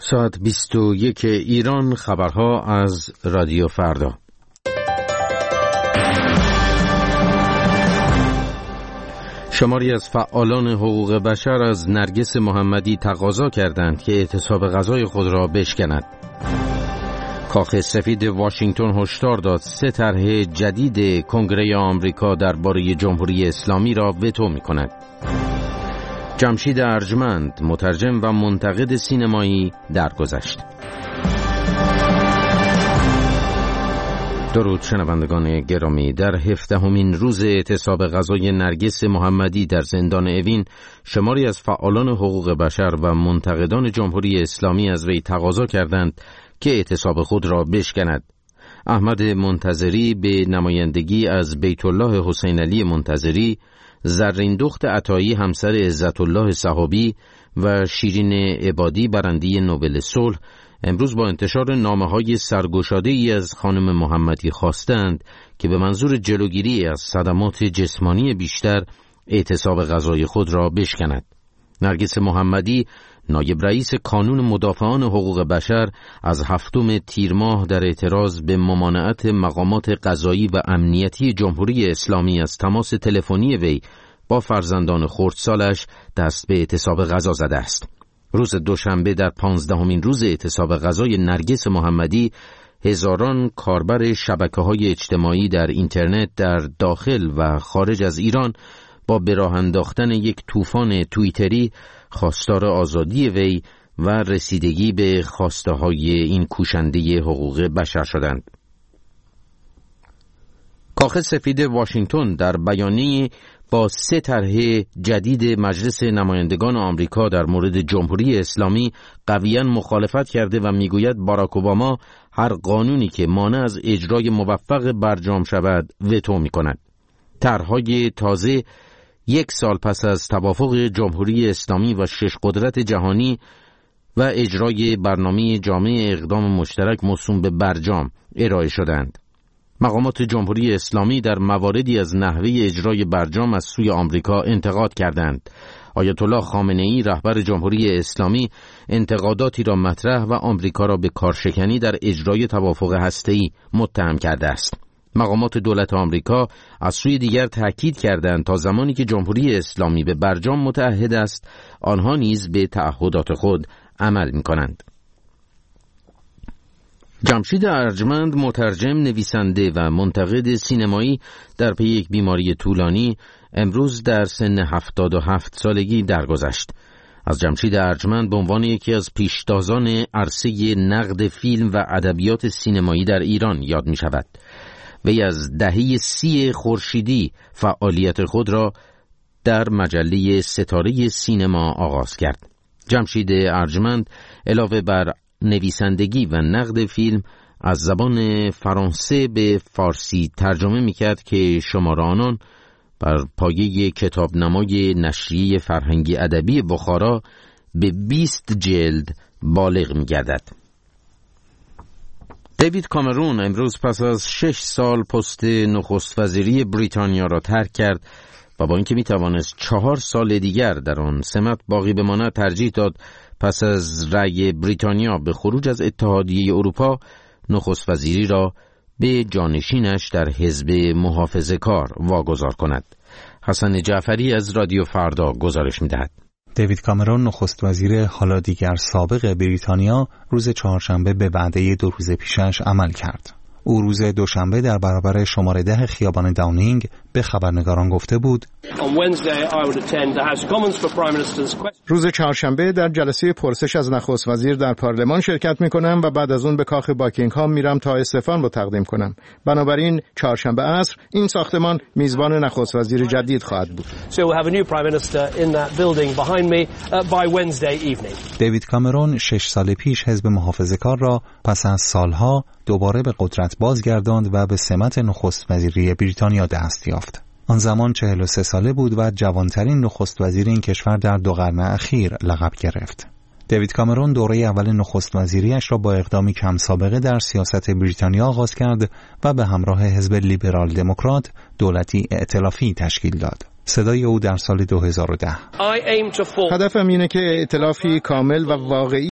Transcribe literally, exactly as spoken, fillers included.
ساعت بیست و یک ایران، خبرها از رادیو فردا. شماری از فعالان حقوق بشر از نرگس محمدی تقاضا کردند که اعتصاب غذای خود را بشکند. کاخ سفید واشنگتن هشدار داد سه طرح جدید کنگره آمریکا درباره جمهوری اسلامی را وتو می‌کند. جمشید ارجمند، مترجم و منتقد سینمایی، درگذشت. درود شنوندگان گرامی، در هفدهمین روز اعتصاب غذای نرگس محمدی در زندان اوین، شماری از فعالان حقوق بشر و منتقدان جمهوری اسلامی از وی تقاضا کردند که اعتصاب خود را بشکند. احمد منتظری به نمایندگی از بیت الله حسین علی منتظری، زرین دخت عطایی همسر عزت الله صحابی و شیرین عبادی برنده نوبل صلح امروز با انتشار نامه‌های سرگشاده‌ای از خانم محمدی خواستند که به منظور جلوگیری از صدمات جسمانی بیشتر اعتصاب غذای خود را بشکند. نرگس محمدی، نایب رئیس کانون مدافعان حقوق بشر، از هفتم تیر ماه در اعتراض به ممانعت مقامات قضایی و امنیتی جمهوری اسلامی از تماس تلفنی وی با فرزندان خردسالش دست به اعتصاب غذا زده است. روز دوشنبه در پانزدهمین روز اعتصاب غذای نرگس محمدی، هزاران کاربر شبکه‌های اجتماعی در اینترنت در داخل و خارج از ایران با به راه انداختن یک طوفان توییتری خواستار آزادی وی و رسیدگی به خواسته‌های این کوشنده حقوق بشر شدند. کاخ سفید واشنگتن در بیانیه‌ای با سه طرح جدید مجلس نمایندگان آمریکا در مورد جمهوری اسلامی قویاً مخالفت کرده و میگوید باراک اوباما هر قانونی که مانع از اجرای موفق برجام شود وتو می‌کند. طرح‌های تازه یک سال پس از توافق جمهوری اسلامی و شش قدرت جهانی و اجرای برنامه جامع اقدام مشترک موسوم به برجام ارائه شدند. مقامات جمهوری اسلامی در مواردی از نحوه اجرای برجام از سوی آمریکا انتقاد کردند. آیت الله خامنه‌ای، رهبر جمهوری اسلامی، انتقاداتی را مطرح و آمریکا را به کارشکنی در اجرای توافق هسته‌ای متهم کرده است. مقامات دولت آمریکا از سوی دیگر تأکید کردند تا زمانی که جمهوری اسلامی به برجام متعهد است، آنها نیز به تعهدات خود عمل می‌کنند. جمشید ارجمند، مترجم، نویسنده و منتقد سینمایی، در پی یک بیماری طولانی امروز در سن هفتاد و هفت سالگی درگذشت. از جمشید ارجمند به عنوان یکی از پیشتازان عرصه نقد فیلم و ادبیات سینمایی در ایران یاد می شود. وی از دهه سی خورشیدی فعالیت خود را در مجله ستاره سینما آغاز کرد. جمشید ارجمند علاوه بر نویسندگی و نقد فیلم از زبان فرانسه به فارسی ترجمه می‌کرد که شمار آنان بر پایه کتابنمای نشریه فرهنگی ادبی بخارا به بیست جلد بالغ می‌گردد. دیوید کامرون امروز پس از شش سال پست نخست وزیری بریتانیا را ترک کرد و با اینکه می‌توانست چهار سال دیگر در آن سمت باقی بماند، ترجیح داد پس از رأی بریتانیا به خروج از اتحادیه اروپا نخست وزیری را به جانشینش در حزب محافظه‌کار واگذار کند. حسن جعفری از رادیو فردا گزارش می‌دهد. دیوید کامرون، نخست وزیر حالا دیگر سابق بریتانیا، روز چهارشنبه به وعده دو روز پیشش عمل کرد. او روز دوشنبه در برابر شماره ده خیابان داونینگ به خبرنگاران گفته بود: روز چهارشنبه در جلسه پرسش از نخست وزیر در پارلمان شرکت می کنم و بعد از اون به کاخ باکینگهام میرم تا استعفام رو تقدیم کنم. بنابراین چهارشنبه عصر این ساختمان میزبان نخست وزیر جدید خواهد بود. دیوید کامرون شش سال پیش حزب محافظه‌کار را پس از سالها دوباره به قدرت بازگرداند و به سمت نخست وزیری بریتانیا دست یافت. آن زمان چهل و سه ساله بود و جوانترین نخست وزیر این کشور در دو قرن اخیر لقب گرفت. دیوید کامرون دوره اول نخست وزیریش را با اقدامی کم سابقه در سیاست بریتانیا آغاز کرد و به همراه حزب لیبرال دموکرات دولتی ائتلافی تشکیل داد. صدای او در سال دو هزار و ده: هدفم اینه که ائتلافی کامل و واقعی